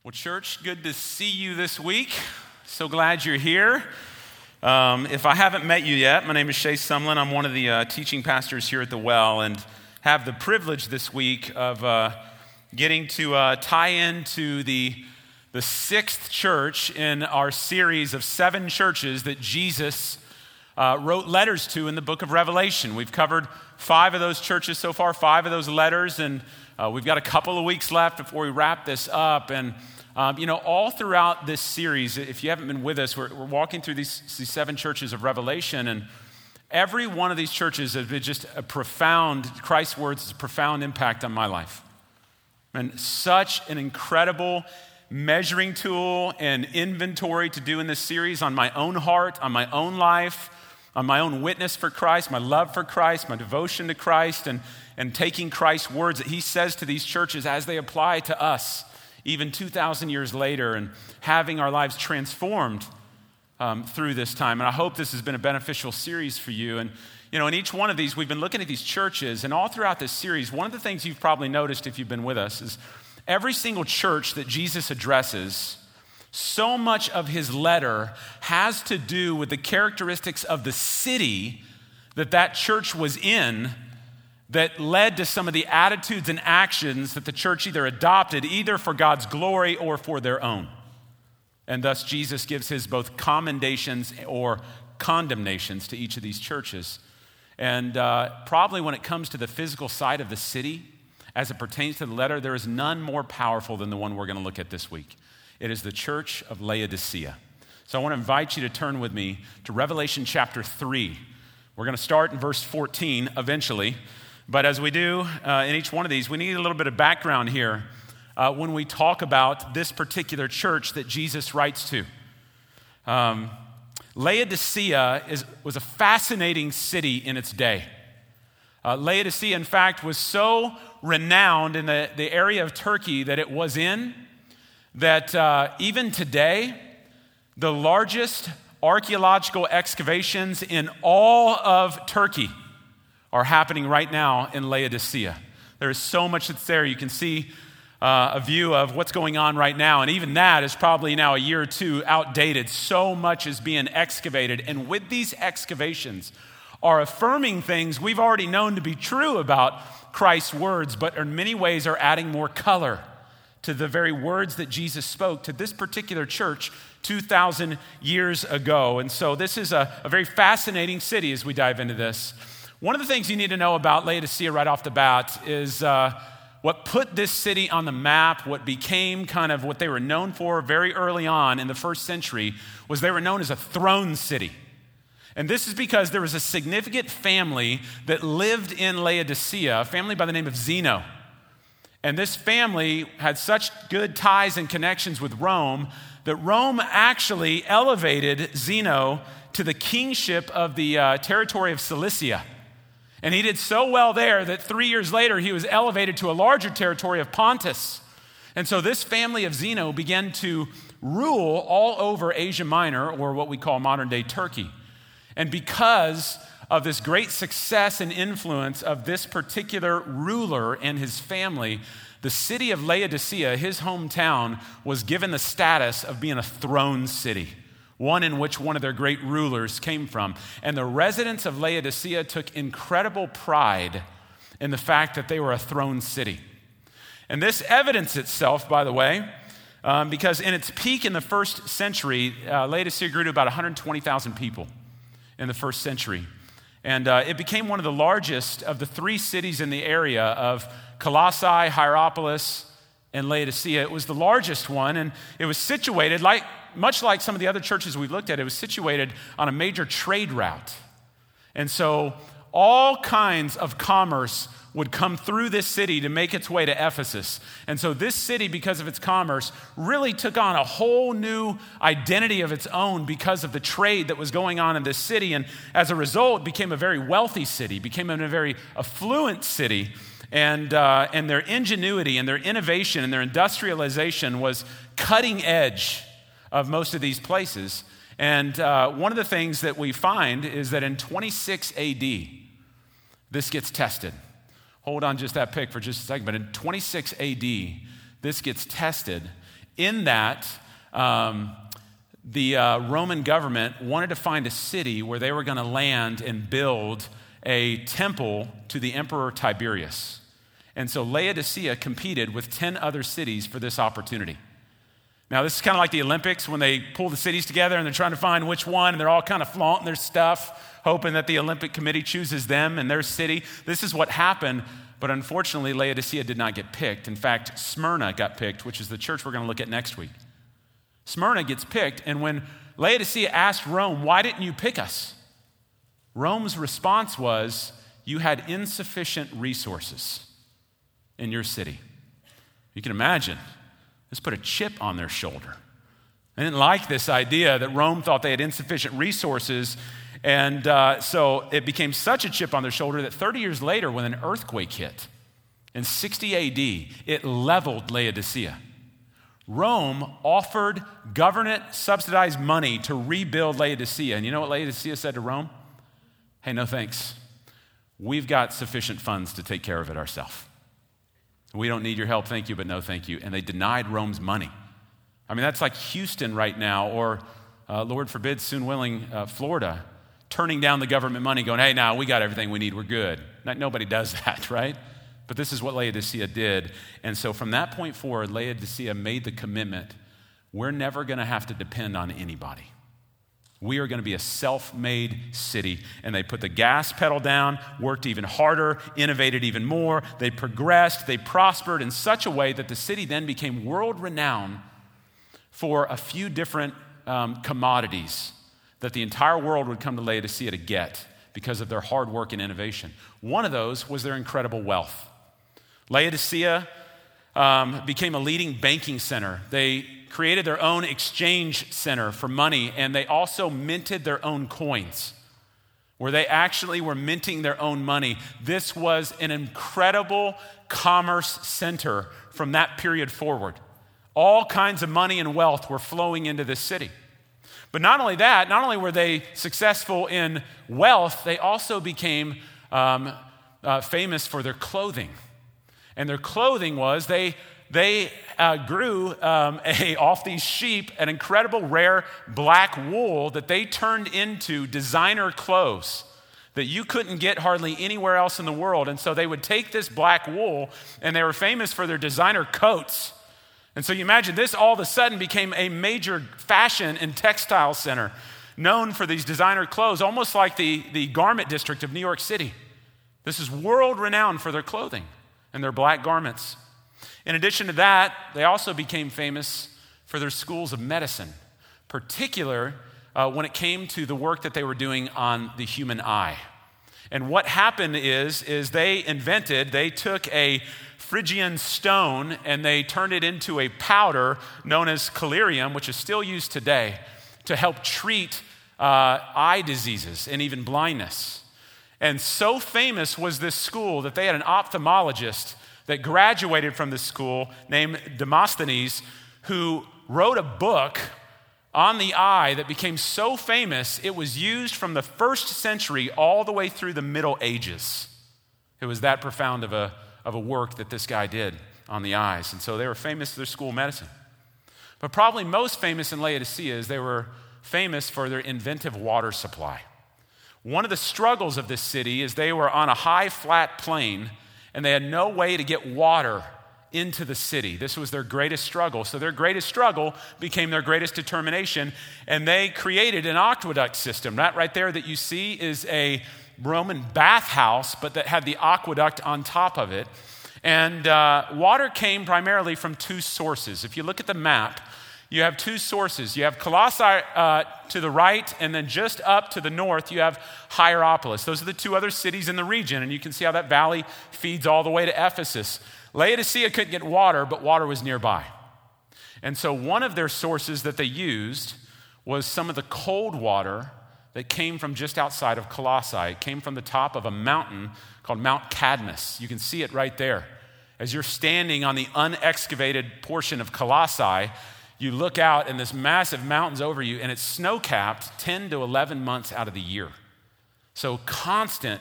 Well, church, good to see you this week. So glad you're here. If I haven't met you yet, my name is Shay Sumlin. I'm one of the teaching pastors here at The Well and have the privilege this week of getting to tie into the sixth church in our series of 7 churches that Jesus wrote letters to in the book of Revelation. We've covered 5 of those churches so far, 5 of those letters, and we've got a couple of weeks left before we wrap this up. And all throughout this series, if you haven't been with us, we're walking through these 7 churches of Revelation, and every one of these churches has been just Christ's words has a profound impact on my life. And such an incredible measuring tool and inventory to do in this series on my own heart, on my own life, on my own witness for Christ, my love for Christ, my devotion to Christ, and taking Christ's words that he says to these churches as they apply to us, even 2,000 years later, and having our lives transformed through this time. And I hope this has been a beneficial series for you. And, in each one of these, we've been looking at these churches, and all throughout this series, one of the things you've probably noticed if you've been with us is every single church that Jesus addresses, so much of his letter has to do with the characteristics of the city that church was in that led to some of the attitudes and actions that the church either adopted, either for God's glory or for their own. And thus Jesus gives his both commendations or condemnations to each of these churches. And probably when it comes to the physical side of the city, as it pertains to the letter, there is none more powerful than the one we're going to look at this week. It is the church of Laodicea. So I want to invite you to turn with me to Revelation chapter 3. We're going to start in verse 14 eventually. But as we do in each one of these, we need a little bit of background here when we talk about this particular church that Jesus writes to. Laodicea was a fascinating city in its day. Laodicea, in fact, was so renowned in the area of Turkey that it was in that even today, the largest archaeological excavations in all of Turkey are happening right now in Laodicea. There is so much that's there. You can see a view of what's going on right now, and even that is probably now a year or two outdated. So much is being excavated, and with these excavations are affirming things we've already known to be true about Christ's words, but in many ways are adding more color to the very words that Jesus spoke to this particular church 2,000 years ago. And so this is a very fascinating city as we dive into this. One of the things you need to know about Laodicea right off the bat is what put this city on the map, what became kind of what they were known for very early on in the first century, was they were known as a throne city. And this is because there was a significant family that lived in Laodicea, a family by the name of Zeno. And this family had such good ties and connections with Rome that Rome actually elevated Zeno to the kingship of the territory of Cilicia. And he did so well there that 3 years later, he was elevated to a larger territory of Pontus. And so this family of Zeno began to rule all over Asia Minor, or what we call modern-day Turkey. And because of this great success and influence of this particular ruler and his family, the city of Laodicea, his hometown, was given the status of being a throne city, one in which one of their great rulers came from. And the residents of Laodicea took incredible pride in the fact that they were a throne city. And this evidenced itself, by the way, because in its peak in the first century, Laodicea grew to about 120,000 people in the first century. And it became one of the largest of the 3 cities in the area of Colossae, Hierapolis, and Laodicea. It was the largest one, and it was situated, much like some of the other churches we've looked at, it was situated on a major trade route. And so all kinds of commerce would come through this city to make its way to Ephesus. And so this city, because of its commerce, really took on a whole new identity of its own because of the trade that was going on in this city. And as a result, became a very wealthy city, became a very affluent city. And their ingenuity and their innovation and their industrialization was cutting edge of most of these places. And one of the things that we find is that in 26 AD, this gets tested. Hold on just that pick for just a second. But in 26 AD, this gets tested in that the Roman government wanted to find a city where they were going to land and build a temple to the Emperor Tiberius. And so Laodicea competed with 10 other cities for this opportunity. Now, this is kind of like the Olympics when they pull the cities together and they're trying to find which one, and they're all kind of flaunting their stuff, hoping that the Olympic Committee chooses them and their city. This is what happened, but unfortunately, Laodicea did not get picked. In fact, Smyrna got picked, which is the church we're going to look at next week. Smyrna gets picked, and when Laodicea asked Rome, "Why didn't you pick us?" Rome's response was, "You had insufficient resources in your city." You can imagine. This put a chip on their shoulder. They didn't like this idea that Rome thought they had insufficient resources, and so it became such a chip on their shoulder that 30 years later, when an earthquake hit in 60 AD, it leveled Laodicea. Rome offered government-subsidized money to rebuild Laodicea, and you know what Laodicea said to Rome? "Hey, no thanks. We've got sufficient funds to take care of it ourselves. We don't need your help, thank you, but no thank you." And they denied Rome's money. I mean, that's like Houston right now, or Lord forbid, soon willing, Florida, turning down the government money, going, "Hey, now we got everything we need, we're good." Nobody does that, right? But this is what Laodicea did. And so from that point forward, Laodicea made the commitment, we're never going to have to depend on anybody. We are going to be a self-made city. And they put the gas pedal down, worked even harder, innovated even more. They progressed, they prospered in such a way that the city then became world-renowned for a few different commodities that the entire world would come to Laodicea to get because of their hard work and innovation. One of those was their incredible wealth. Laodicea became a leading banking center. They created their own exchange center for money, and they also minted their own coins, where they actually were minting their own money. This was an incredible commerce center from that period forward. All kinds of money and wealth were flowing into this city. But not only that, not only were they successful in wealth, they also became famous for their clothing. And their clothing was they grew off these sheep an incredible rare black wool that they turned into designer clothes that you couldn't get hardly anywhere else in the world. And so they would take this black wool, and they were famous for their designer coats. And so you imagine this all of a sudden became a major fashion and textile center known for these designer clothes, almost like the garment district of New York City. This is world renowned for their clothing and their black garments. In addition to that, they also became famous for their schools of medicine, particularly when it came to the work that they were doing on the human eye. And what happened is they took a Phrygian stone and they turned it into a powder known as collyrium, which is still used today, to help treat eye diseases and even blindness. And so famous was this school that they had an ophthalmologist that graduated from this school named Demosthenes, who wrote a book on the eye that became so famous, it was used from the 1st century all the way through the Middle Ages. It was that profound of a work that this guy did on the eyes. And so they were famous for their school medicine. But probably most famous in Laodicea is they were famous for their inventive water supply. One of the struggles of this city is they were on a high, flat plain, and they had no way to get water into the city. This was their greatest struggle. So their greatest struggle became their greatest determination, and they created an aqueduct system. That right there that you see is a Roman bathhouse, but that had the aqueduct on top of it. And water came primarily from two sources. If you look at the map, you have two sources. You have Colossae to the right, and then just up to the north, you have Hierapolis. Those are the two other cities in the region, and you can see how that valley feeds all the way to Ephesus. Laodicea couldn't get water, but water was nearby. And so one of their sources that they used was some of the cold water that came from just outside of Colossae. It came from the top of a mountain called Mount Cadmus. You can see it right there. As you're standing on the unexcavated portion of Colossae, you look out and this massive mountain's over you, and it's snow-capped 10 to 11 months out of the year. So constant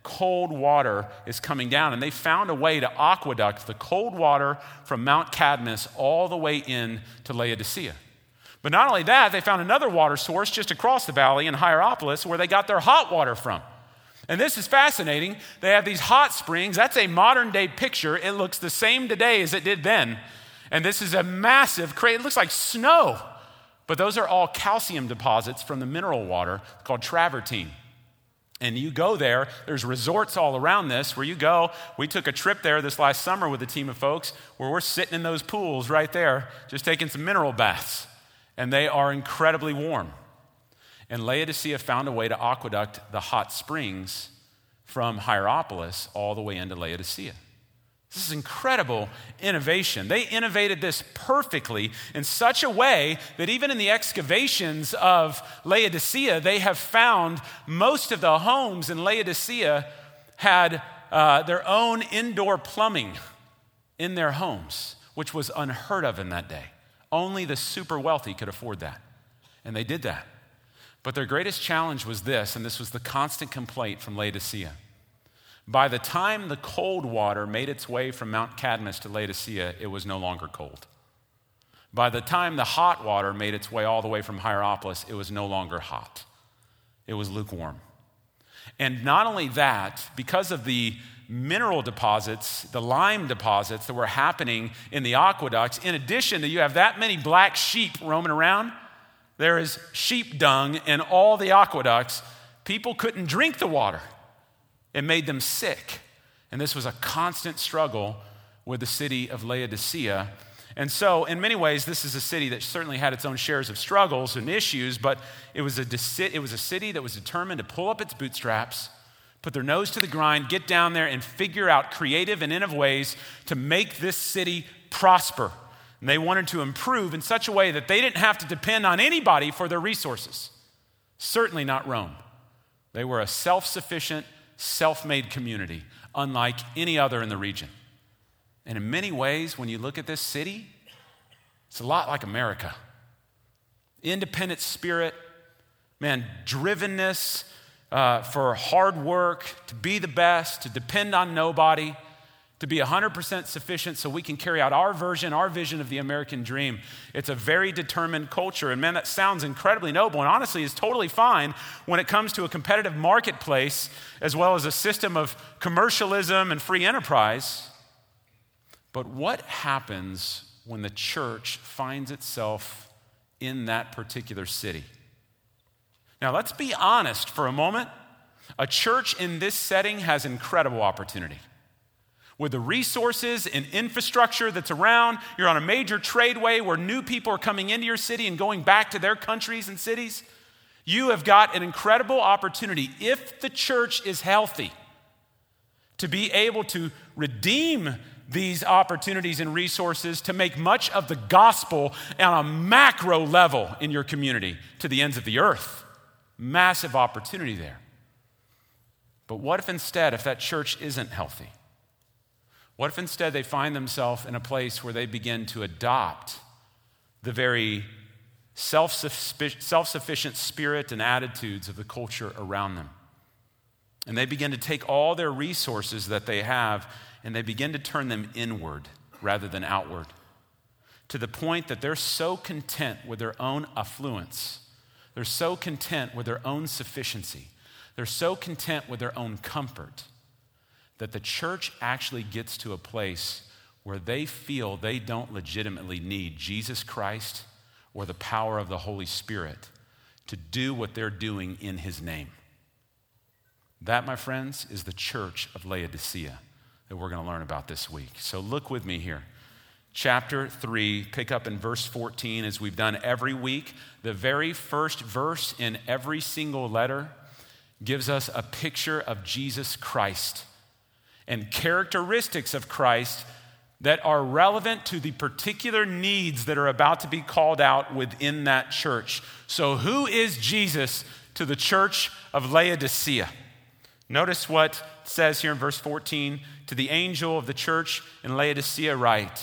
cold water is coming down. And they found a way to aqueduct the cold water from Mount Cadmus all the way in to Laodicea. But not only that, they found another water source just across the valley in Hierapolis where they got their hot water from. And this is fascinating. They have these hot springs. That's a modern day picture. It looks the same today as it did then. And this is a massive crater. It looks like snow. But those are all calcium deposits from the mineral water called travertine. And you go there, there's resorts all around this where you go. We took a trip there this last summer with a team of folks where we're sitting in those pools right there, just taking some mineral baths. And they are incredibly warm. And Laodicea found a way to aqueduct the hot springs from Hierapolis all the way into Laodicea. This is incredible innovation. They innovated this perfectly in such a way that even in the excavations of Laodicea, they have found most of the homes in Laodicea had their own indoor plumbing in their homes, which was unheard of in that day. Only the super wealthy could afford that. And they did that. But their greatest challenge was this, and this was the constant complaint from Laodicea. By the time the cold water made its way from Mount Cadmus to Laodicea, it was no longer cold. By the time the hot water made its way all the way from Hierapolis, it was no longer hot. It was lukewarm. And not only that, because of the mineral deposits, the lime deposits that were happening in the aqueducts, in addition to you have that many black sheep roaming around, there is sheep dung in all the aqueducts. People couldn't drink the water. It made them sick. And this was a constant struggle with the city of Laodicea. And so, in many ways, this is a city that certainly had its own shares of struggles and issues, but it was a city that was determined to pull up its bootstraps, put their nose to the grind, get down there and figure out creative and innovative ways to make this city prosper. And they wanted to improve in such a way that they didn't have to depend on anybody for their resources. Certainly not Rome. They were a self-sufficient, self-made community, unlike any other in the region. And in many ways, when you look at this city, it's a lot like America. Independent spirit, man, drivenness for hard work, to be the best, to depend on nobody, to be 100% sufficient so we can carry out our vision of the American dream. It's a very determined culture. And man, that sounds incredibly noble and honestly is totally fine when it comes to a competitive marketplace as well as a system of commercialism and free enterprise. But what happens when the church finds itself in that particular city? Now, let's be honest for a moment. A church in this setting has incredible opportunity. With the resources and infrastructure that's around, you're on a major tradeway where new people are coming into your city and going back to their countries and cities. You have got an incredible opportunity, if the church is healthy, to be able to redeem these opportunities and resources to make much of the gospel on a macro level in your community to the ends of the earth. Massive opportunity there. But what if instead, if that church isn't healthy? What if instead they find themselves in a place where they begin to adopt the very self-sufficient spirit and attitudes of the culture around them? And they begin to take all their resources that they have and they begin to turn them inward rather than outward, to the point that they're so content with their own affluence, they're so content with their own sufficiency, they're so content with their own comfort, that the church actually gets to a place where they feel they don't legitimately need Jesus Christ or the power of the Holy Spirit to do what they're doing in his name. That, my friends, is the church of Laodicea that we're going to learn about this week. So look with me here. Chapter 3, pick up in verse 14 as we've done every week. The very first verse in every single letter gives us a picture of Jesus Christ and characteristics of Christ that are relevant to the particular needs that are about to be called out within that church. So who is Jesus to the church of Laodicea? Notice what it says here in verse 14. To the angel of the church in Laodicea write,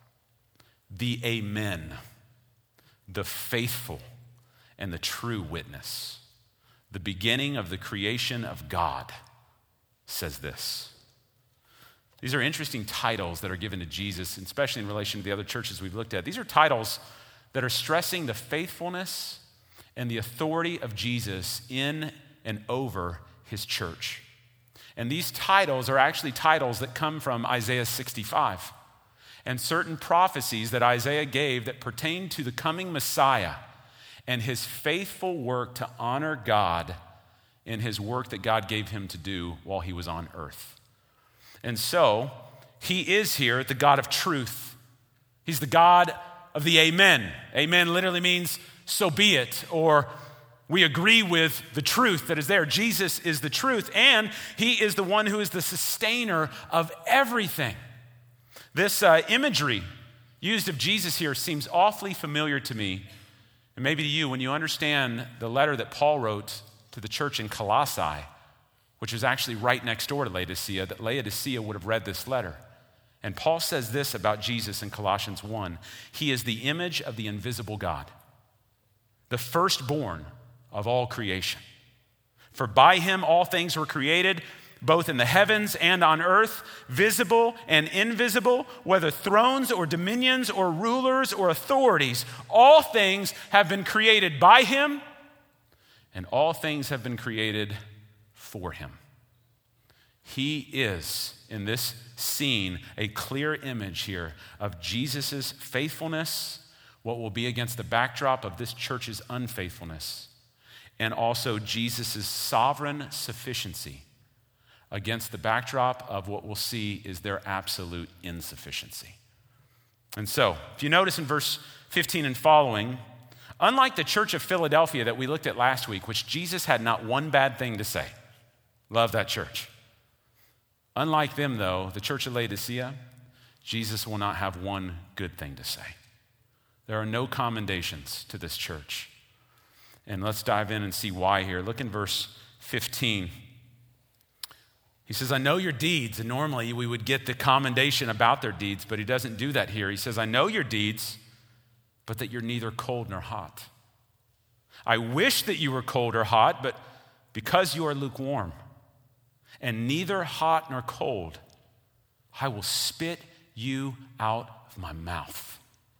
the Amen, the faithful and the true witness, the beginning of the creation of God, says this. These are interesting titles that are given to Jesus, especially in relation to the other churches we've looked at. These are titles that are stressing the faithfulness and the authority of Jesus in and over his church. And these titles are actually titles that come from Isaiah 65 and certain prophecies that Isaiah gave that pertain to the coming Messiah and his faithful work to honor God in his work that God gave him to do while he was on earth. And so, he is here, the God of truth. He's the God of the amen. Amen literally means so be it, or we agree with the truth that is there. Jesus is the truth, and he is the one who is the sustainer of everything. This imagery used of Jesus here seems awfully familiar to me, and maybe to you, when you understand the letter that Paul wrote to the church in Colossae, which was actually right next door to Laodicea, that Laodicea would have read this letter. And Paul says this about Jesus in Colossians 1. He is the image of the invisible God, the firstborn of all creation. For by him all things were created, both in the heavens and on earth, visible and invisible, whether thrones or dominions or rulers or authorities. All things have been created by him, and all things have been created for him. He is, in this scene, a clear image here of Jesus' faithfulness, what will be against the backdrop of this church's unfaithfulness, and also Jesus' sovereign sufficiency against the backdrop of what we'll see is their absolute insufficiency. And so, if you notice in verse 15 and following, unlike the church of Philadelphia that we looked at last week, which Jesus had not one bad thing to say. Love that church. Unlike them, though, the church of Laodicea, Jesus will not have one good thing to say. There are no commendations to this church. And let's dive in and see why here. Look in verse 15. He says, I know your deeds. And normally we would get the commendation about their deeds, but he doesn't do that here. He says, I know your deeds, but that you're neither cold nor hot. I wish that you were cold or hot, but because you are lukewarm and neither hot nor cold, I will spit you out of my mouth.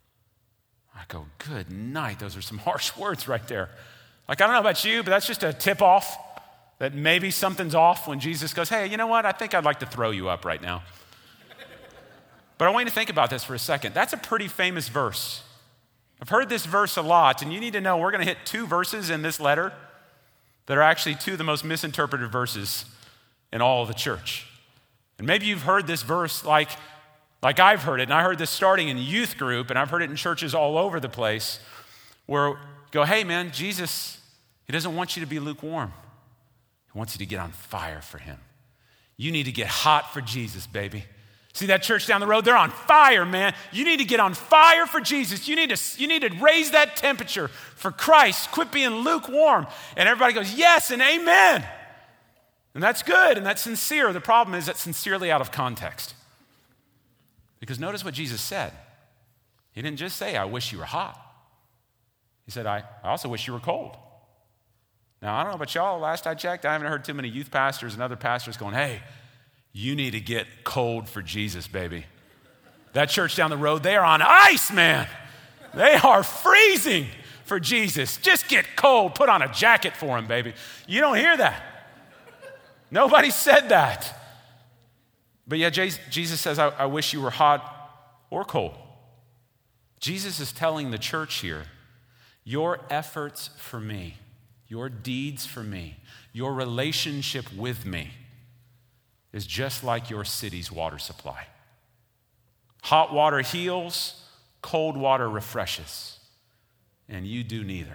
I go, good night. Those are some harsh words right there. Like, I don't know about you, but that's just a tip off that maybe something's off when Jesus goes, hey, you know what? I think I'd like to throw you up right now. But I want you to think about this for a second. That's a pretty famous verse. I've heard this verse a lot, and you need to know we're going to hit two verses in this letter that are actually two of the most misinterpreted verses in all of the church. And maybe you've heard this verse like I've heard it, and I heard this starting in youth group, and I've heard it in churches all over the place, where you go, hey man, Jesus, he doesn't want you to be lukewarm. He wants you to get on fire for him. You need to get hot for Jesus, baby. See that church down the road? They're on fire, man. You need to get on fire for Jesus. You need to raise that temperature for Christ. Quit being lukewarm. And everybody goes, yes and amen. And that's good and that's sincere. The problem is that's sincerely out of context. Because notice what Jesus said. He didn't just say, I wish you were hot. He said, I also wish you were cold. Now, I don't know about y'all. Last I checked, I haven't heard too many youth pastors and other pastors going, hey, you need to get cold for Jesus, baby. That church down the road, they are on ice, man. They are freezing for Jesus. Just get cold. Put on a jacket for him, baby. You don't hear that. Nobody said that. But yeah, Jesus says, I wish you were hot or cold. Jesus is telling the church here, your efforts for me, your deeds for me, your relationship with me is just like your city's water supply. Hot water heals, cold water refreshes, and you do neither.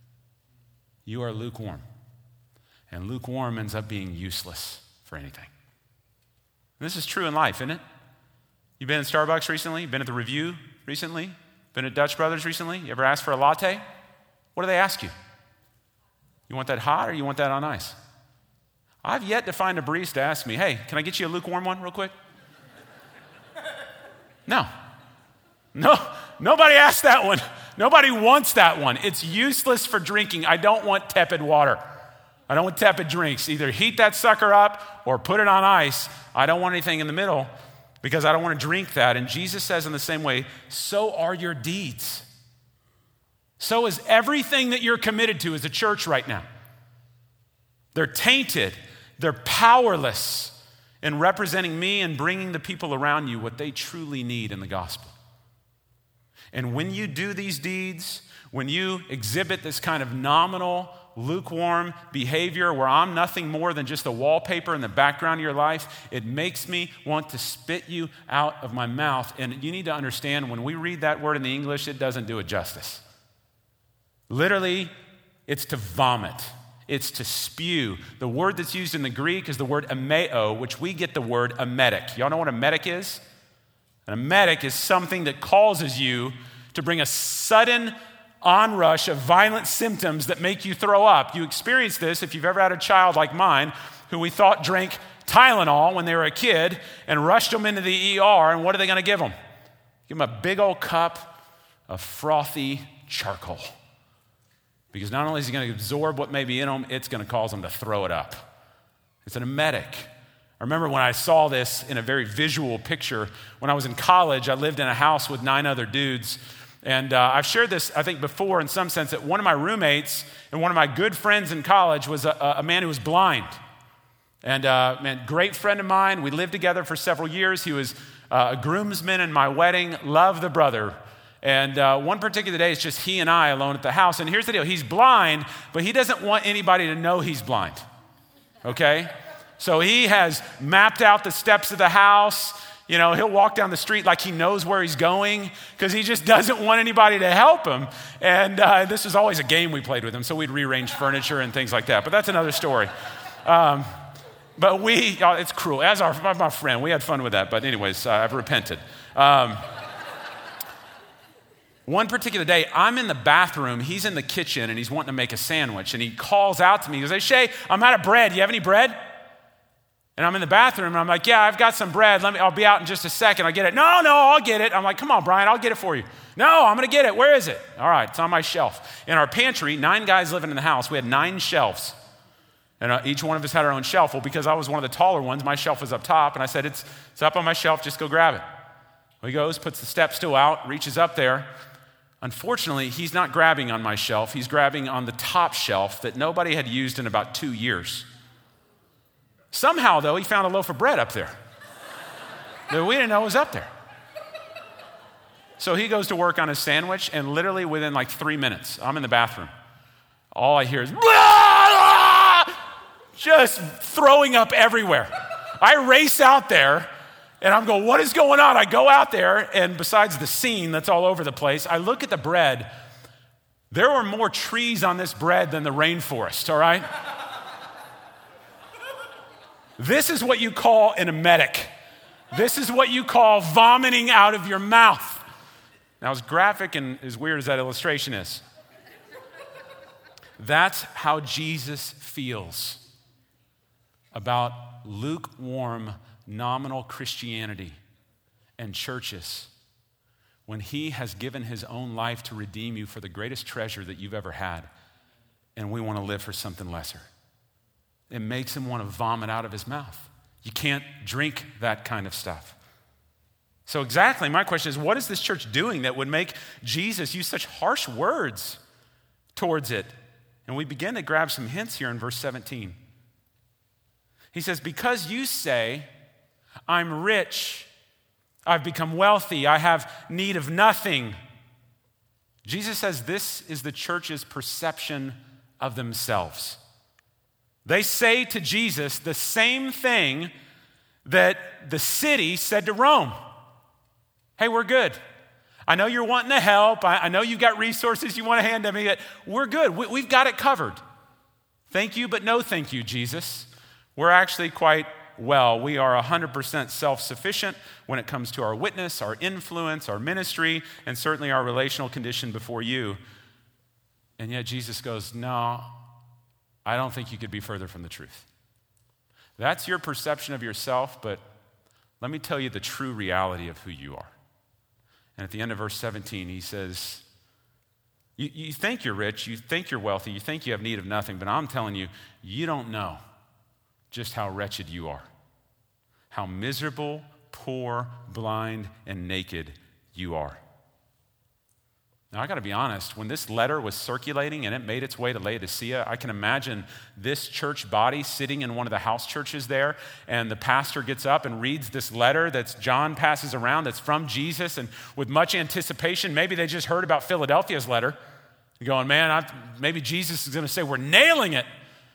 You are lukewarm, and lukewarm ends up being useless for anything. This is true in life, isn't it? You've been in Starbucks recently? You've been at the Review recently? Been at Dutch Brothers recently? You ever asked for a latte? What do they ask you? You want that hot or you want that on ice? I've yet to find a barista ask me, hey, can I get you a lukewarm one real quick? No, nobody asked that one. Nobody wants that one. It's useless for drinking. I don't want tepid water. I don't want tepid drinks. Either heat that sucker up or put it on ice. I don't want anything in the middle because I don't want to drink that. And Jesus says in the same way, so are your deeds. So is everything that you're committed to as a church right now. They're tainted. They're powerless in representing me and bringing the people around you what they truly need in the gospel. And when you do these deeds, when you exhibit this kind of nominal, lukewarm behavior where I'm nothing more than just a wallpaper in the background of your life, it makes me want to spit you out of my mouth. And you need to understand, when we read that word in the English, it doesn't do it justice. Literally, it's to vomit. It's to spew. The word that's used in the Greek is the word emeo, which we get the word emetic. Y'all know what emetic is? An emetic is something that causes you to bring a sudden onrush of violent symptoms that make you throw up. You experience this if you've ever had a child like mine who we thought drank Tylenol when they were a kid and rushed them into the ER, and what are they going to give them? Give them a big old cup of frothy charcoal. Because not only is he going to absorb what may be in them, it's going to cause them to throw it up. It's an emetic. I remember when I saw this in a very visual picture. When I was in college, I lived in a house with 9 other dudes. And I've shared this, I think, before in some sense, that one of my roommates and one of my good friends in college was a man who was blind. And man, great friend of mine. We lived together for several years. He was a groomsman in my wedding. Love the brother. And one particular day, it's just he and I alone at the house. And here's the deal. He's blind, but he doesn't want anybody to know he's blind. Okay? So he has mapped out the steps of the house. You know, he'll walk down the street like he knows where he's going because he just doesn't want anybody to help him. And this was always a game we played with him. So we'd rearrange furniture and things like that. But that's another story. But it's cruel. As my friend, we had fun with that. But anyways, I've repented. One particular day, I'm in the bathroom, he's in the kitchen, and he's wanting to make a sandwich. And he calls out to me, he goes, "Hey, Shay, I'm out of bread. You have any bread?" And I'm in the bathroom, and I'm like, "Yeah, I've got some bread. I'll be out in just a second. I'll get it." No, I'll get it. I'm like, "Come on, Brian, I'll get it for you." "No, I'm going to get it. Where is it?" "All right, it's on my shelf." In our pantry, 9 guys living in the house, we had 9 shelves. And each one of us had our own shelf. Well, because I was one of the taller ones, my shelf was up top, and I said, it's up on my shelf, just go grab it. Well, he goes, puts the step stool out, reaches up there. Unfortunately, he's not grabbing on my shelf. He's grabbing on the top shelf that nobody had used in about 2 years. Somehow, though, he found a loaf of bread up there that we didn't know was up there. So he goes to work on his sandwich, and literally within like 3 minutes, I'm in the bathroom. All I hear is just throwing up everywhere. I race out there. And I'm going, what is going on? I go out there, and besides the scene that's all over the place, I look at the bread. There were more trees on this bread than the rainforest, all right? This is what you call an emetic. This is what you call vomiting out of your mouth. Now, as graphic and as weird as that illustration is, that's how Jesus feels about lukewarm, nominal Christianity and churches when he has given his own life to redeem you for the greatest treasure that you've ever had, and we want to live for something lesser. It makes him want to vomit out of his mouth. You can't drink that kind of stuff. So exactly, my question is, what is this church doing that would make Jesus use such harsh words towards it? And we begin to grab some hints here in verse 17. He says, because you say, I'm rich, I've become wealthy, I have need of nothing. Jesus says this is the church's perception of themselves. They say to Jesus the same thing that the city said to Rome. Hey, we're good. I know you're wanting to help. I know you've got resources you want to hand to me. But we're good. We've got it covered. Thank you, but no thank you, Jesus. We're actually quite well. We are 100% self-sufficient when it comes to our witness, our influence, our ministry, and certainly our relational condition before you. And yet Jesus goes, no, I don't think you could be further from the truth. That's your perception of yourself, but let me tell you the true reality of who you are. And at the end of verse 17, he says, You think you're rich, you think you're wealthy, you think you have need of nothing, but I'm telling you, you don't know just how wretched you are, how miserable, poor, blind, and naked you are. Now, I got to be honest, when this letter was circulating and it made its way to Laodicea, I can imagine this church body sitting in one of the house churches there, and the pastor gets up and reads this letter that John passes around that's from Jesus, and with much anticipation, maybe they just heard about Philadelphia's letter, going, man, maybe Jesus is going to say, we're nailing it.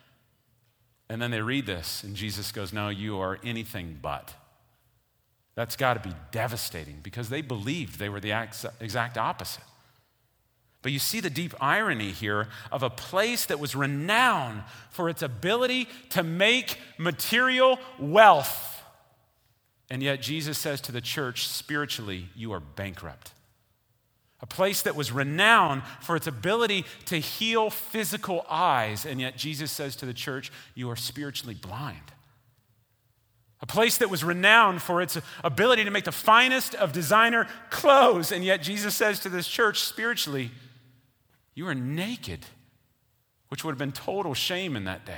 And then they read this, and Jesus goes, no, you are anything but. That's got to be devastating because they believed they were the exact opposite. But you see the deep irony here of a place that was renowned for its ability to make material wealth. And yet Jesus says to the church, spiritually, you are bankrupt. A place that was renowned for its ability to heal physical eyes. And yet Jesus says to the church, you are spiritually blind. A place that was renowned for its ability to make the finest of designer clothes. And yet Jesus says to this church, spiritually, you are naked, which would have been total shame in that day.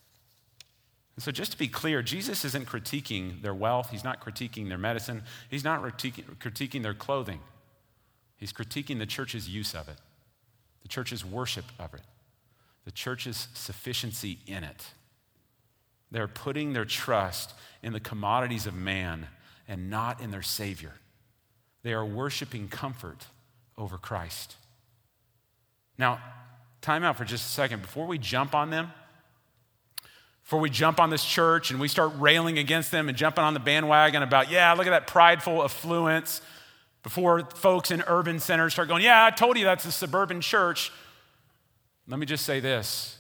And so just to be clear, Jesus isn't critiquing their wealth. He's not critiquing their medicine. He's not critiquing their clothing. He's critiquing the church's use of it, the church's worship of it, the church's sufficiency in it. They're putting their trust in the commodities of man and not in their Savior. They are worshiping comfort over Christ. Now, time out for just a second. Before we jump on them, before we jump on this church and we start railing against them and jumping on the bandwagon about, yeah, look at that prideful affluence, before folks in urban centers start going, yeah, I told you that's a suburban church, let me just say this.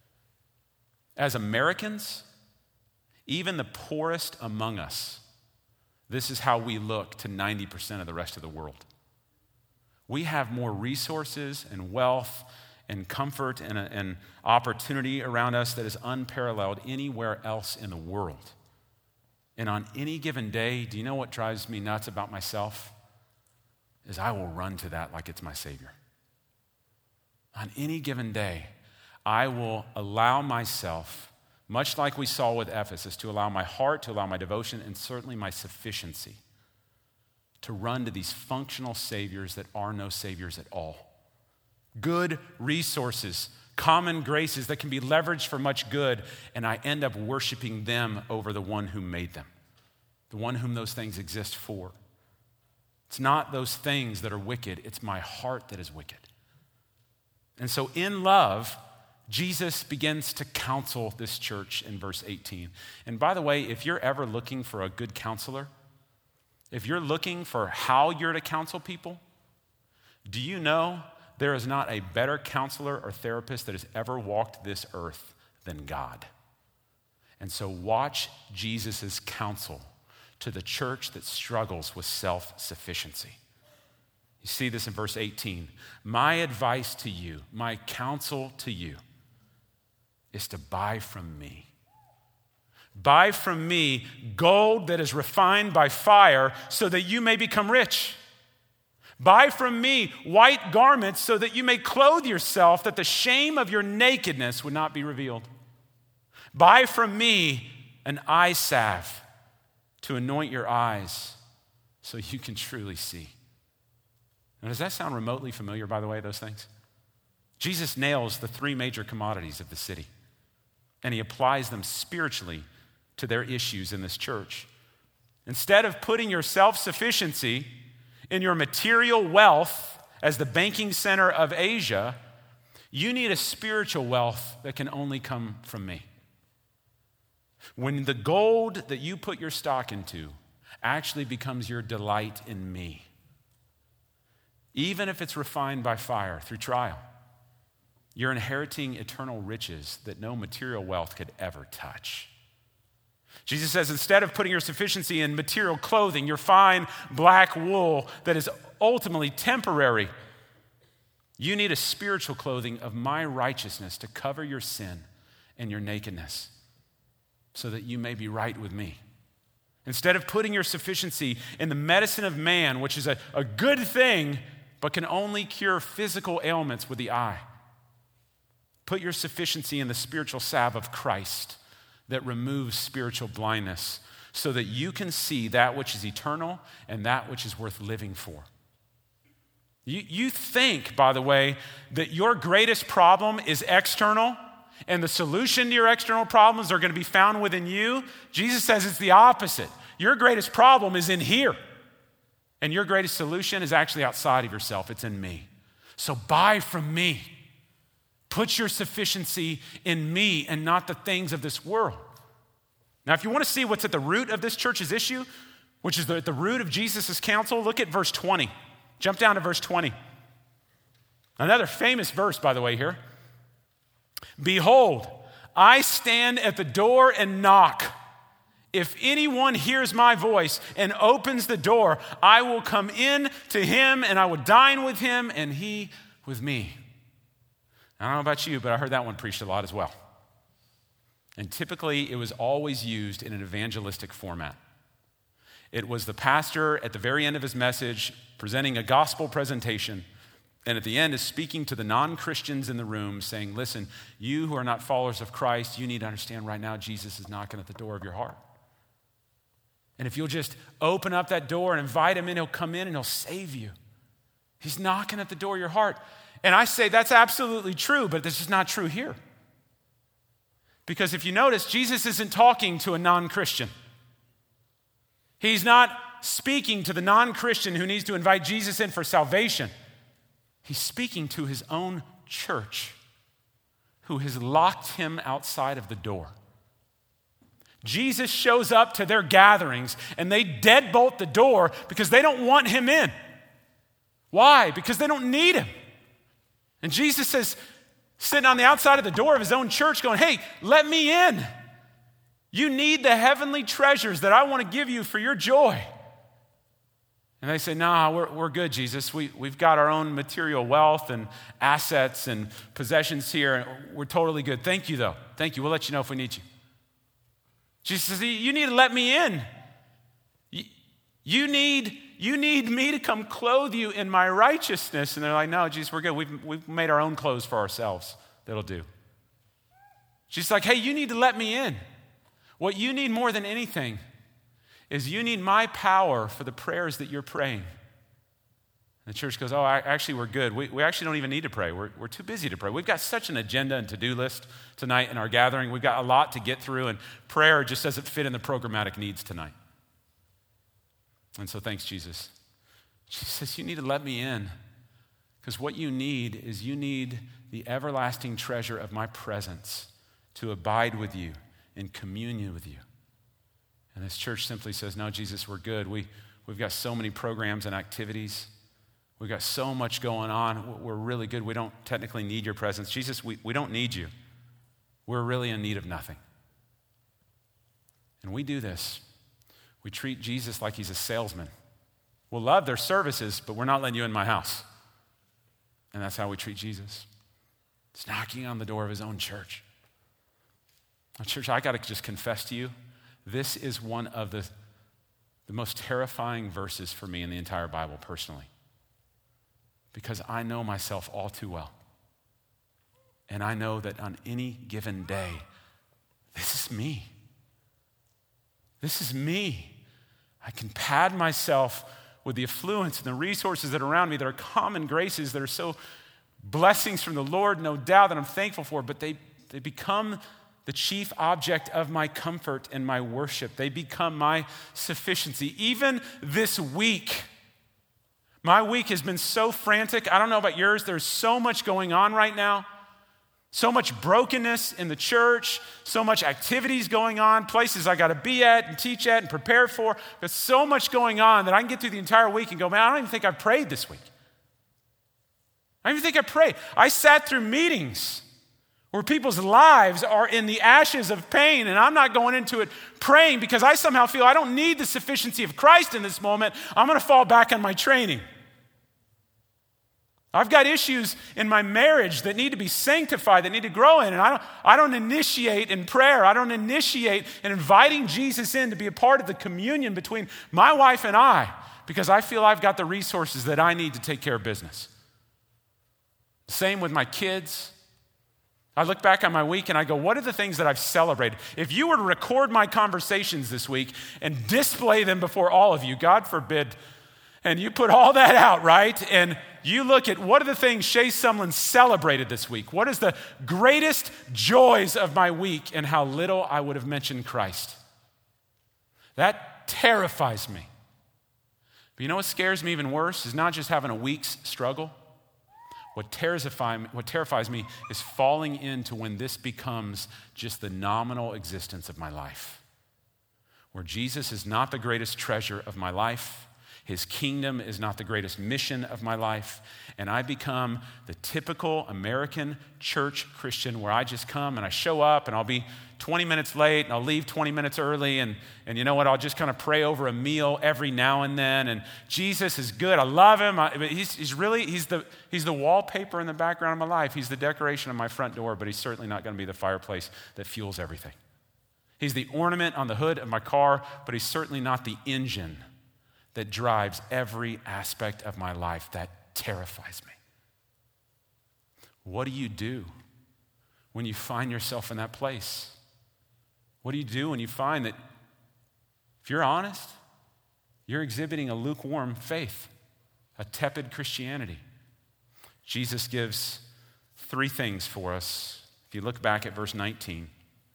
As Americans, even the poorest among us, this is how we look to 90% of the rest of the world. We have more resources and wealth and comfort and opportunity around us that is unparalleled anywhere else in the world. And on any given day, do you know what drives me nuts about myself? Is I will run to that like it's my Savior. On any given day, I will allow myself, much like we saw with Ephesus, to allow my heart, to allow my devotion, and certainly my sufficiency to run to these functional saviors that are no saviors at all. Good resources, common graces that can be leveraged for much good, and I end up worshiping them over the one who made them, the one whom those things exist for. It's not those things that are wicked, it's my heart that is wicked. And so in love, Jesus begins to counsel this church in verse 18. And by the way, if you're ever looking for a good counselor, if you're looking for how you're to counsel people, do you know there is not a better counselor or therapist that has ever walked this earth than God? And so watch Jesus' counsel to the church that struggles with self-sufficiency. You see this in verse 18. My advice to you, my counsel to you, is to buy from me. Buy from me gold that is refined by fire so that you may become rich. Buy from me white garments so that you may clothe yourself, that the shame of your nakedness would not be revealed. Buy from me an eye salve to anoint your eyes so you can truly see. Now, does that sound remotely familiar, by the way, those things? Jesus nails the three major commodities of the city, and he applies them spiritually to their issues in this church. Instead of putting your self-sufficiency in your material wealth as the banking center of Asia, you need a spiritual wealth that can only come from me. When the gold that you put your stock into actually becomes your delight in me, even if it's refined by fire through trial, you're inheriting eternal riches that no material wealth could ever touch. Jesus says, instead of putting your sufficiency in material clothing, your fine black wool that is ultimately temporary, you need a spiritual clothing of my righteousness to cover your sin and your nakedness so that you may be right with me. Instead of putting your sufficiency in the medicine of man, which is a good thing, but can only cure physical ailments with the eye. Put your sufficiency in the spiritual salve of Christ that removes spiritual blindness so that you can see that which is eternal and that which is worth living for. You think, by the way, that your greatest problem is external and the solution to your external problems are going to be found within you. Jesus says it's the opposite. Your greatest problem is in here. And your greatest solution is actually outside of yourself. It's in me. So buy from me. Put your sufficiency in me and not the things of this world. Now, if you want to see what's at the root of this church's issue, which is at the root of Jesus' counsel, look at verse 20. Jump down to verse 20. Another famous verse, by the way, here. Behold, I stand at the door and knock. If anyone hears my voice and opens the door, I will come in to him and I will dine with him and he with me. I don't know about you, but I heard that one preached a lot as well. And typically, it was always used in an evangelistic format. It was the pastor at the very end of his message presenting a gospel presentation, and at the end is speaking to the non-Christians in the room saying, listen, you who are not followers of Christ, you need to understand right now Jesus is knocking at the door of your heart. And if you'll just open up that door and invite him in, he'll come in and he'll save you. He's knocking at the door of your heart. And I say that's absolutely true, but this is not true here. Because if you notice, Jesus isn't talking to a non-Christian. He's not speaking to the non-Christian who needs to invite Jesus in for salvation. He's speaking to his own church who has locked him outside of the door. Jesus shows up to their gatherings and they deadbolt the door because they don't want him in. Why? Because they don't need him. And Jesus says, sitting on the outside of the door of his own church going, hey, let me in. You need the heavenly treasures that I want to give you for your joy. And they say, nah, we're good, Jesus. We've got our own material wealth and assets and possessions here. We're totally good. Thank you, though. Thank you. We'll let you know if we need you. Jesus says, you need to let me in. You need me to come clothe you in my righteousness. And they're like, no, Jesus, we're good. We've made our own clothes for ourselves. That'll do. She's like, hey, you need to let me in. What you need more than anything is you need my power for the prayers that you're praying. And the church goes, actually, we're good. We actually don't even need to pray. We're too busy to pray. We've got such an agenda and to-do list tonight in our gathering. We've got a lot to get through, and prayer just doesn't fit in the programmatic needs tonight. And so thanks, Jesus. Jesus says, you need to let me in because what you need is you need the everlasting treasure of my presence to abide with you in communion with you. And this church simply says, no, Jesus, we're good. We've got so many programs and activities. We've got so much going on. We're really good. We don't technically need your presence. Jesus, we don't need you. We're really in need of nothing. And we do this. We treat Jesus like he's a salesman. We'll love their services, but we're not letting you in my house. And that's how we treat Jesus. It's knocking on the door of his own church. Now, church, I got to just confess to you, this is one of the most terrifying verses for me in the entire Bible personally. Because I know myself all too well. And I know that on any given day, this is me. This is me. I can pad myself with the affluence and the resources that are around me that are common graces that are so blessings from the Lord, no doubt, that I'm thankful for, but they become the chief object of my comfort and my worship. They become my sufficiency. Even this week, my week has been so frantic. I don't know about yours. There's so much going on right now. So much brokenness in the church, so much activities going on, places I got to be at and teach at and prepare for. There's so much going on that I can get through the entire week and go, man, I don't even think I prayed this week. I don't even think I prayed. I sat through meetings where people's lives are in the ashes of pain, and I'm not going into it praying because I somehow feel I don't need the sufficiency of Christ in this moment. I'm going to fall back on my training. I've got issues in my marriage that need to be sanctified, that need to grow in, and I don't initiate in prayer. I don't initiate in inviting Jesus in to be a part of the communion between my wife and I Because I feel I've got the resources that I need to take care of business. Same with my kids. I look back on my week and I go, what are the things that I've celebrated? If you were to record my conversations this week and display them before all of you, God forbid, and you put all that out, right? And you look at what are the things Shay Sumlin celebrated this week? What is the greatest joys of my week and how little I would have mentioned Christ? That terrifies me. But you know what scares me even worse is not just having a week's struggle. What terrifies me is falling into when this becomes just the nominal existence of my life, where Jesus is not the greatest treasure of my life, his kingdom is not the greatest mission of my life, and I become the typical American church Christian where I just come and I show up and I'll be 20 minutes late and I'll leave 20 minutes early and you know what, I'll just kind of pray over a meal every now and then, and Jesus is good, I love him, but he's the wallpaper in the background of my life, he's the decoration on my front door, but he's certainly not going to be the fireplace that fuels everything. He's the ornament on the hood of my car, but he's certainly not the engine that drives every aspect of my life. That terrifies me. What do you do when you find yourself in that place? What do you do when you find that, if you're honest, you're exhibiting a lukewarm faith, a tepid Christianity? Jesus gives 3 things for us. If you look back at verse 19,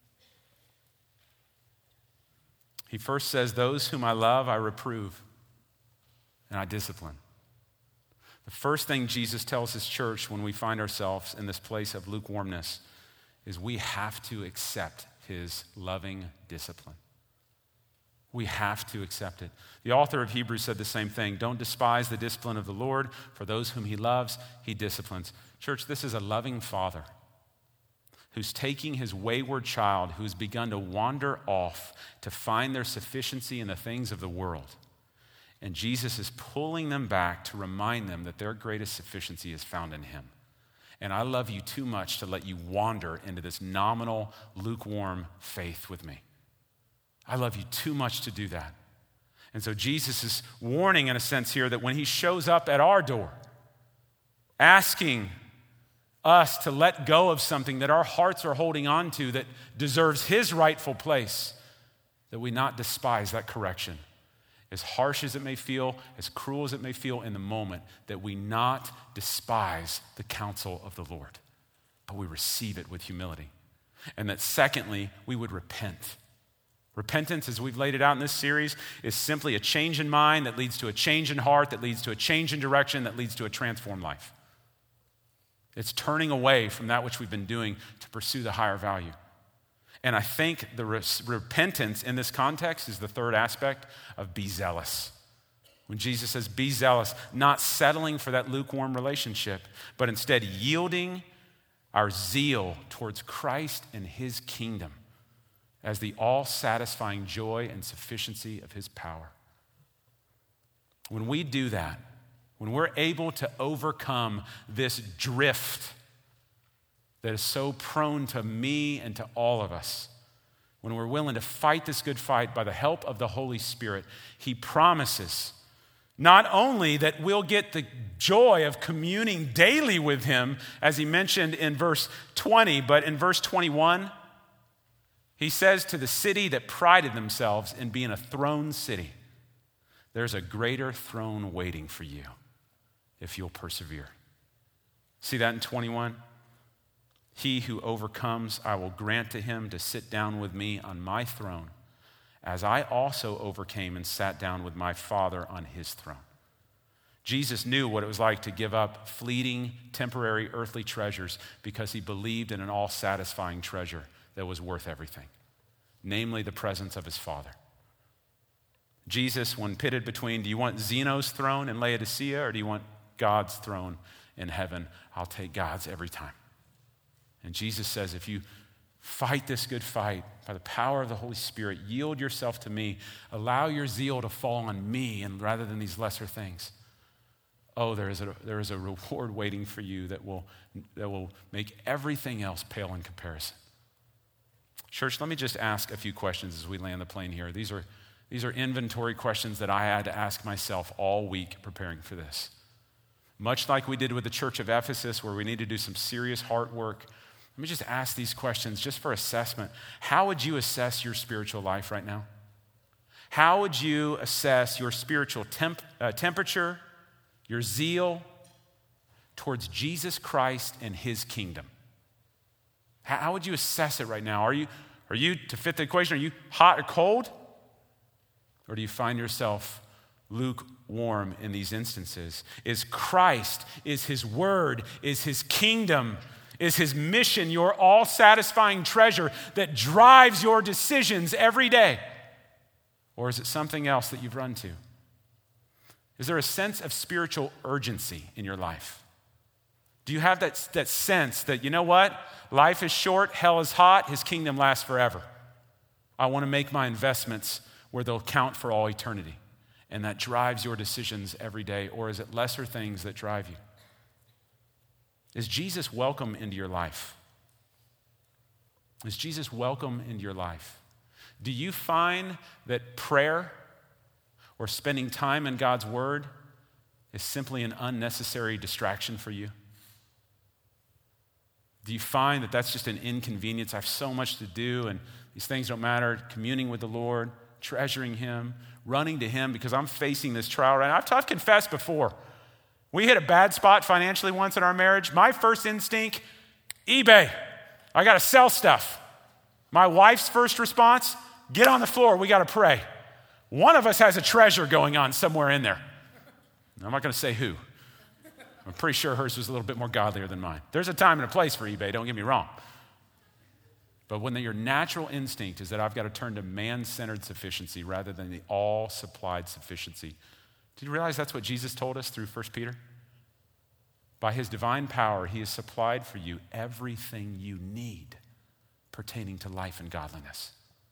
he first says, "Those whom I love, I reprove, and I discipline." The first thing Jesus tells his church when we find ourselves in this place of lukewarmness is we have to accept his loving discipline. We have to accept it. The author of Hebrews said the same thing. Don't despise the discipline of the Lord, for those whom he loves, he disciplines. Church, this is a loving father who's taking his wayward child who's begun to wander off to find their sufficiency in the things of the world. And Jesus is pulling them back to remind them that their greatest sufficiency is found in him. And I love you too much to let you wander into this nominal, lukewarm faith with me. I love you too much to do that. And so Jesus is warning in a sense here that when he shows up at our door, asking us to let go of something that our hearts are holding on to that deserves his rightful place, that we not despise that correction. As harsh as it may feel, as cruel as it may feel in the moment, that we not despise the counsel of the Lord, but we receive it with humility. And that secondly, we would repent. Repentance, as we've laid it out in this series, is simply a change in mind that leads to a change in heart, that leads to a change in direction, that leads to a transformed life. It's turning away from that which we've been doing to pursue the higher value. And I think the repentance in this context is the third aspect of be zealous. When Jesus says be zealous, not settling for that lukewarm relationship, but instead yielding our zeal towards Christ and his kingdom as the all-satisfying joy and sufficiency of his power. When we do that, when we're able to overcome this drift that is so prone to me and to all of us, when we're willing to fight this good fight by the help of the Holy Spirit, he promises not only that we'll get the joy of communing daily with him, as he mentioned in verse 20, but in verse 21, he says to the city that prided themselves in being a throne city, there's a greater throne waiting for you if you'll persevere. See that in 21? He who overcomes, I will grant to him to sit down with me on my throne, as I also overcame and sat down with my Father on his throne. Jesus knew what it was like to give up fleeting, temporary, earthly treasures because he believed in an all-satisfying treasure that was worth everything, namely the presence of his Father. Jesus, when pitted between, do you want Zeno's throne in Laodicea or do you want God's throne in heaven? I'll take God's every time. And Jesus says, if you fight this good fight by the power of the Holy Spirit, yield yourself to me, allow your zeal to fall on me and rather than these lesser things, oh, there is a reward waiting for you that will make everything else pale in comparison. Church, let me just ask a few questions as we land the plane here. These are These are inventory questions that I had to ask myself all week preparing for this. Much like we did with the church of Ephesus, where we need to do some serious heart work, let me just ask these questions just for assessment. How would you assess your spiritual life right now? How would you assess your spiritual temperature, your zeal towards Jesus Christ and his kingdom? How would you assess it right now? Are you, to fit the equation, are you hot or cold? Or do you find yourself lukewarm in these instances? Is Christ, is his word, is his kingdom, is his mission your all-satisfying treasure that drives your decisions every day? Or is it something else that you've run to? Is there a sense of spiritual urgency in your life? Do you have that sense that, you know what? Life is short, hell is hot, his kingdom lasts forever. I want to make my investments where they'll count for all eternity. And that drives your decisions every day. Or is it lesser things that drive you? Is Jesus welcome into your life? Is Jesus welcome into your life? Do you find that prayer or spending time in God's word is simply an unnecessary distraction for you? Do you find that that's just an inconvenience? I have so much to do and these things don't matter. Communing with the Lord, treasuring him, running to him because I'm facing this trial right now. I've confessed before. We hit a bad spot financially once in our marriage. My first instinct, eBay. I got to sell stuff. My wife's first response, get on the floor. We got to pray. One of us has a treasure going on somewhere in there. I'm not going to say who. I'm pretty sure hers was a little bit more godlier than mine. There's a time and a place for eBay, don't get me wrong. But when your natural instinct is that I've got to turn to man-centered sufficiency rather than the all-supplied sufficiency. Did you realize that's what Jesus told us through 1 Peter? By his divine power, he has supplied for you everything you need pertaining to life and godliness.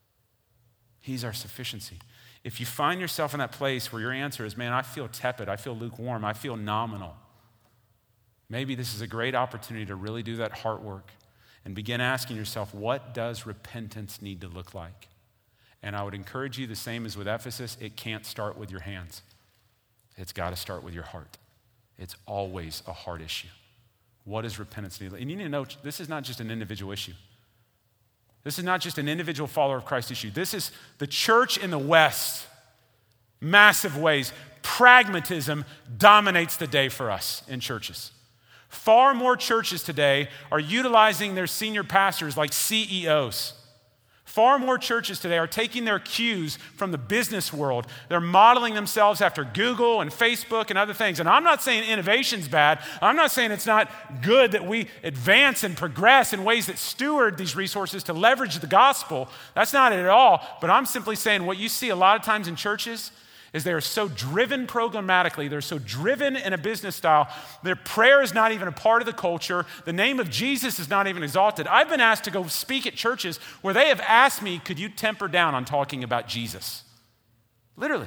He's our sufficiency. If you find yourself in that place where your answer is, man, I feel tepid, I feel lukewarm, I feel nominal, maybe this is a great opportunity to really do that heart work and begin asking yourself, what does repentance need to look like? And I would encourage you, the same as with Ephesus, it can't start with your hands. It's got to start with your heart. It's always a heart issue. What does repentance need? And you need to know, this is not just an individual issue. This is not just an individual follower of Christ issue. This is the church in the West, massive ways. Pragmatism dominates the day for us in churches. Far more churches today are utilizing their senior pastors like CEOs. Far more churches today are taking their cues from the business world. They're modeling themselves after Google and Facebook and other things. And I'm not saying innovation's bad. I'm not saying it's not good that we advance and progress in ways that steward these resources to leverage the gospel. That's not it at all. But I'm simply saying what you see a lot of times in churches is they are so driven programmatically, they're so driven in a business style, their prayer is not even a part of the culture, the name of Jesus is not even exalted. I've been asked to go speak at churches where they have asked me, could you temper down on talking about Jesus? Literally.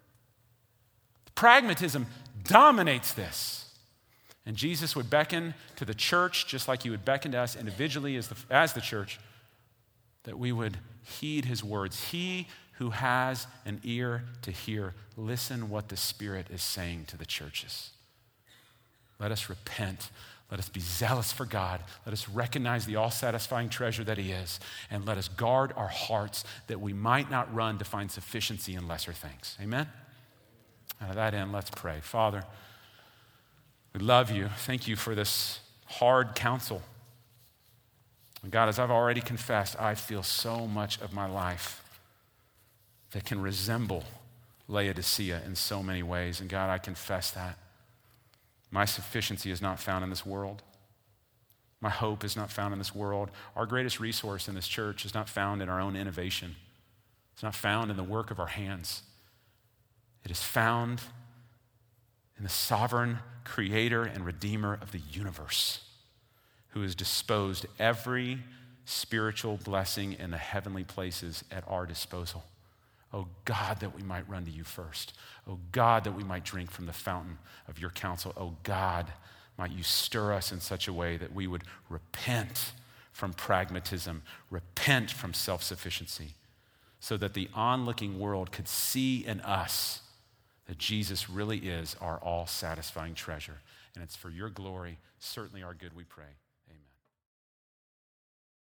Pragmatism dominates this. And Jesus would beckon to the church, just like he would beckon to us individually as the church, that we would heed his words. He who has an ear to hear, listen what the Spirit is saying to the churches. Let us repent. Let us be zealous for God. Let us recognize the all-satisfying treasure that he is. And let us guard our hearts that we might not run to find sufficiency in lesser things. Amen? And to that end, let's pray. Father, we love you. Thank you for this hard counsel. And God, as I've already confessed, I feel so much of my life that can resemble Laodicea in so many ways. And God, I confess that. My sufficiency is not found in this world. My hope is not found in this world. Our greatest resource in this church is not found in our own innovation. It's not found in the work of our hands. It is found in the sovereign creator and redeemer of the universe, who has disposed every spiritual blessing in the heavenly places at our disposal. Oh God, that we might run to you first. Oh God, that we might drink from the fountain of your counsel. Oh God, might you stir us in such a way that we would repent from pragmatism, repent from self-sufficiency, so that the onlooking world could see in us that Jesus really is our all-satisfying treasure. And it's for your glory, certainly our good, we pray.